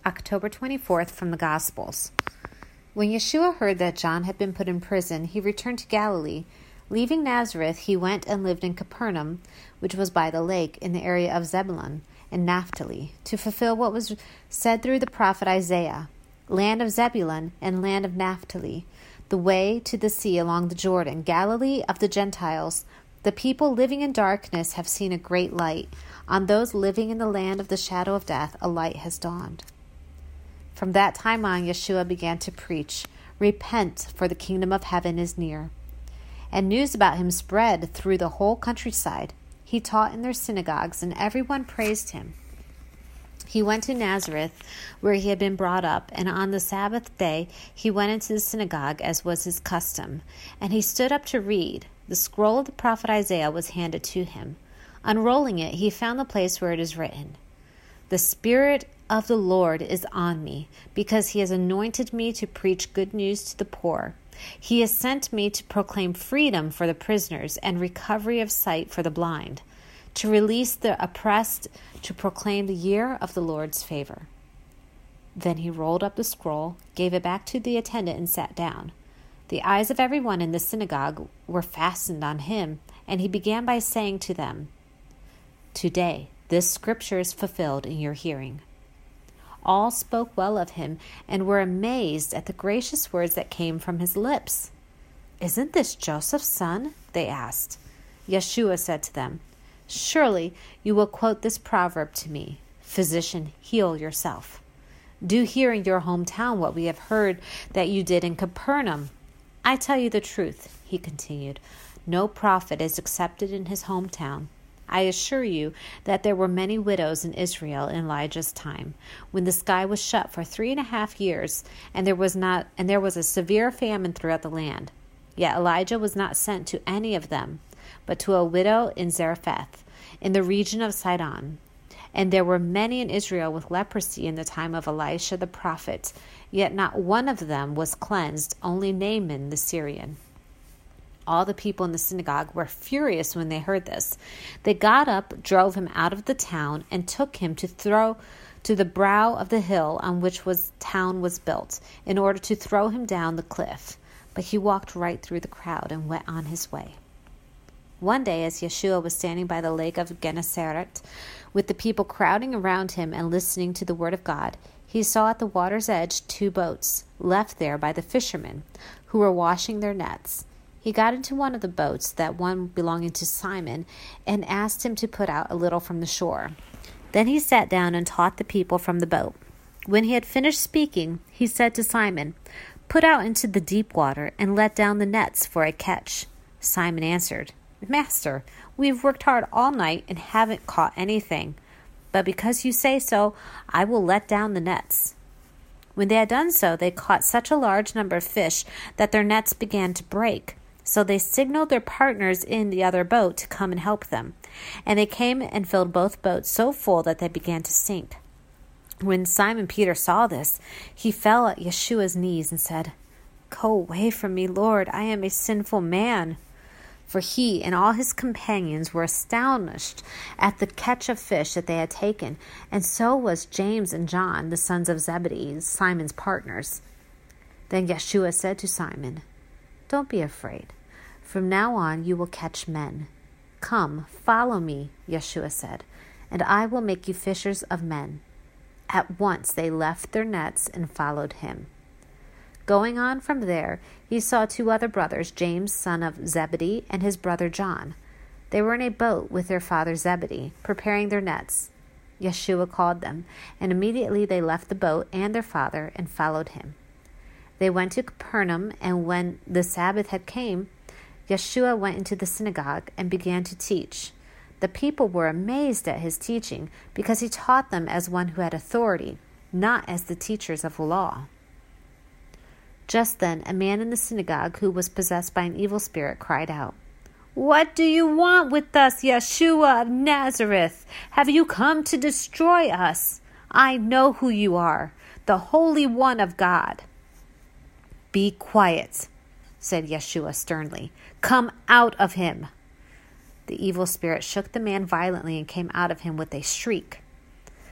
October 24th from the Gospels. When Yeshua heard that John had been put in prison, he returned to Galilee. Leaving Nazareth, he went and lived in Capernaum, which was by the lake, in the area of Zebulun and Naphtali, to fulfill what was said through the prophet Isaiah, "Land of Zebulun and land of Naphtali, the way to the sea along the Jordan, Galilee of the Gentiles. The people living in darkness have seen a great light. On those living in the land of the shadow of death, a light has dawned." From that time on, Yeshua began to preach, "Repent, for the kingdom of heaven is near." And news about him spread through the whole countryside. He taught in their synagogues, and everyone praised him. He went to Nazareth, where he had been brought up, and on the Sabbath day he went into the synagogue, as was his custom. And he stood up to read. The scroll of the prophet Isaiah was handed to him. Unrolling it, he found the place where it is written, "The Spirit of the Lord is on me, because he has anointed me to preach good news to the poor. He has sent me to proclaim freedom for the prisoners and recovery of sight for the blind, to release the oppressed, to proclaim the year of the Lord's favor." Then he rolled up the scroll, gave it back to the attendant, and sat down. The eyes of everyone in the synagogue were fastened on him, and he began by saying to them, "Today this scripture is fulfilled in your hearing." All spoke well of him and were amazed at the gracious words that came from his lips. "Isn't this Joseph's son?" they asked. Yeshua said to them, "Surely you will quote this proverb to me, 'Physician, heal yourself.' Do here in your hometown what we have heard that you did in Capernaum. I tell you the truth," he continued, "no prophet is accepted in his hometown. I assure you that there were many widows in Israel in Elijah's time, when the sky was shut for 3.5 years, and there was a severe famine throughout the land. Yet Elijah was not sent to any of them, but to a widow in Zarephath, in the region of Sidon. And there were many in Israel with leprosy in the time of Elisha the prophet, yet not one of them was cleansed, only Naaman the Syrian." All the people in the synagogue were furious when they heard this. They got up, drove him out of the town, and took him to the brow of the hill on which the town was built, in order to throw him down the cliff. But he walked right through the crowd and went on his way. One day, as Yeshua was standing by the lake of Gennesaret, with the people crowding around him and listening to the word of God, he saw at the water's edge 2 boats, left there by the fishermen, who were washing their nets. He got into one of the boats, that one belonging to Simon, and asked him to put out a little from the shore. Then he sat down and taught the people from the boat. When he had finished speaking, he said to Simon, "Put out into the deep water and let down the nets for a catch." Simon answered, "Master, we've worked hard all night and haven't caught anything. But because you say so, I will let down the nets." When they had done so, they caught such a large number of fish that their nets began to break. So they signaled their partners in the other boat to come and help them. And they came and filled both boats so full that they began to sink. When Simon Peter saw this, he fell at Yeshua's knees and said, "Go away from me, Lord, I am a sinful man." For he and all his companions were astonished at the catch of fish that they had taken, and so was James and John, the sons of Zebedee, Simon's partners. Then Yeshua said to Simon, "Don't be afraid. From now on you will catch men." "Come, follow me," Yeshua said, "and I will make you fishers of men." At once they left their nets and followed him. Going on from there, he saw 2 other brothers, James, son of Zebedee, and his brother John. They were in a boat with their father Zebedee, preparing their nets. Yeshua called them, and immediately they left the boat and their father and followed him. They went to Capernaum, and when the Sabbath had come, Yeshua went into the synagogue and began to teach. The people were amazed at his teaching, because he taught them as one who had authority, not as the teachers of the law. Just then, a man in the synagogue who was possessed by an evil spirit cried out, "What do you want with us, Yeshua of Nazareth? Have you come to destroy us? I know who you are, the Holy One of God." "Be quiet," said Yeshua sternly. "Come out of him." The evil spirit shook the man violently and came out of him with a shriek.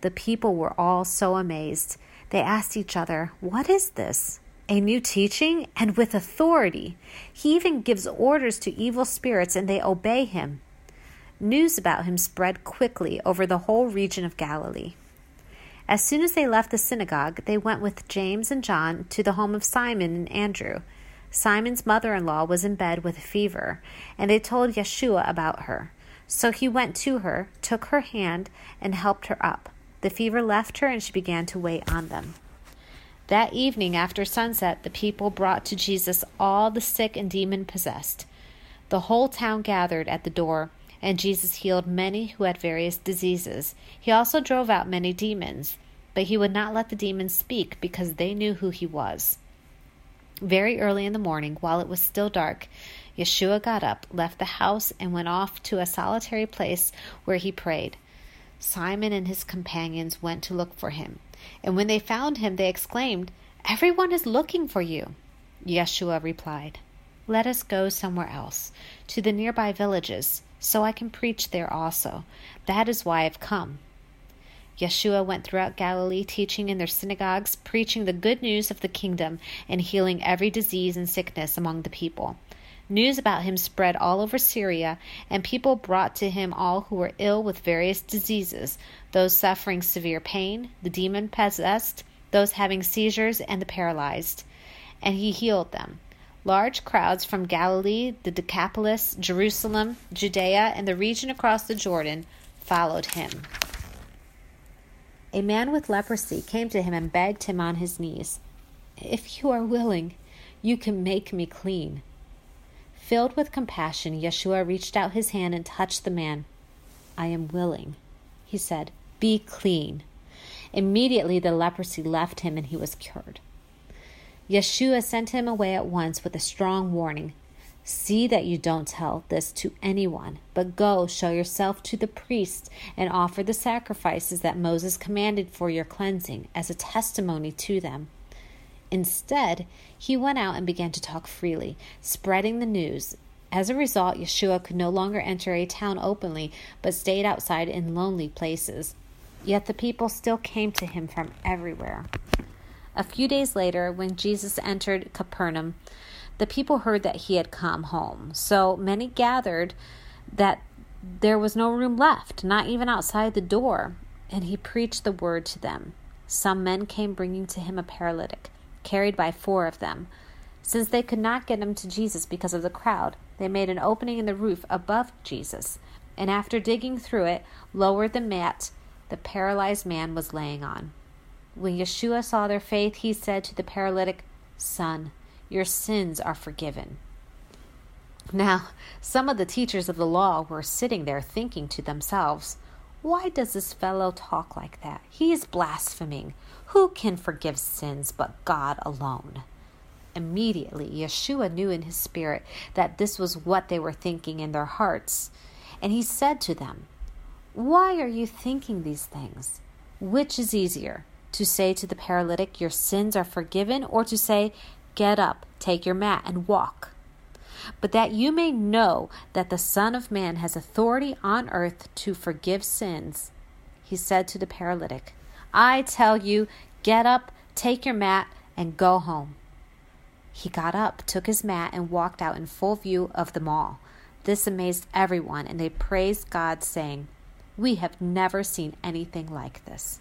The people were all so amazed. They asked each other, "What is this? A new teaching and with authority. He even gives orders to evil spirits and they obey him." News about him spread quickly over the whole region of Galilee. As soon as they left the synagogue, they went with James and John to the home of Simon and Andrew. Simon's mother-in-law was in bed with a fever, and they told Yeshua about her. So he went to her, took her hand, and helped her up. The fever left her, and she began to wait on them. That evening after sunset, the people brought to Jesus all the sick and demon-possessed. The whole town gathered at the door, and Jesus healed many who had various diseases. He also drove out many demons, but he would not let the demons speak because they knew who he was. Very early in the morning, while it was still dark, Yeshua got up, left the house, and went off to a solitary place where he prayed. Simon and his companions went to look for him, and when they found him, they exclaimed, "Everyone is looking for you." Yeshua replied, "Let us go somewhere else, to the nearby villages, so I can preach there also. That is why I've come." Yeshua went throughout Galilee, teaching in their synagogues, preaching the good news of the kingdom, and healing every disease and sickness among the people. News about him spread all over Syria, and people brought to him all who were ill with various diseases, those suffering severe pain, the demon-possessed, those having seizures, and the paralyzed. And he healed them. Large crowds from Galilee, the Decapolis, Jerusalem, Judea, and the region across the Jordan followed him. A man with leprosy came to him and begged him on his knees, "If you are willing, you can make me clean." Filled with compassion, Yeshua reached out his hand and touched the man. "I am willing," he said. "Be clean." Immediately the leprosy left him and he was cured. Yeshua sent him away at once with a strong warning. "See that you don't tell this to anyone, but go show yourself to the priest and offer the sacrifices that Moses commanded for your cleansing as a testimony to them." Instead, he went out and began to talk freely, spreading the news. As a result, Yeshua could no longer enter a town openly, but stayed outside in lonely places. Yet the people still came to him from everywhere. A few days later, when Jesus entered Capernaum, the people heard that he had come home. So many gathered that there was no room left, not even outside the door, and he preached the word to them. Some men came bringing to him a paralytic, carried by 4 of them. Since they could not get him to Jesus because of the crowd, they made an opening in the roof above Jesus, and after digging through it, lowered the mat the paralyzed man was laying on. When Yeshua saw their faith, he said to the paralytic, "Son, your sins are forgiven." Now, some of the teachers of the law were sitting there thinking to themselves, "Why does this fellow talk like that? He is blaspheming. Who can forgive sins but God alone?" Immediately, Yeshua knew in his spirit that this was what they were thinking in their hearts. And he said to them, "Why are you thinking these things? Which is easier, to say to the paralytic, 'Your sins are forgiven,' or to say, 'Get up, take your mat, and walk'? But that you may know that the Son of Man has authority on earth to forgive sins," he said to the paralytic, "I tell you, get up, take your mat, and go home." He got up, took his mat, and walked out in full view of them all. This amazed everyone, and they praised God, saying, "We have never seen anything like this."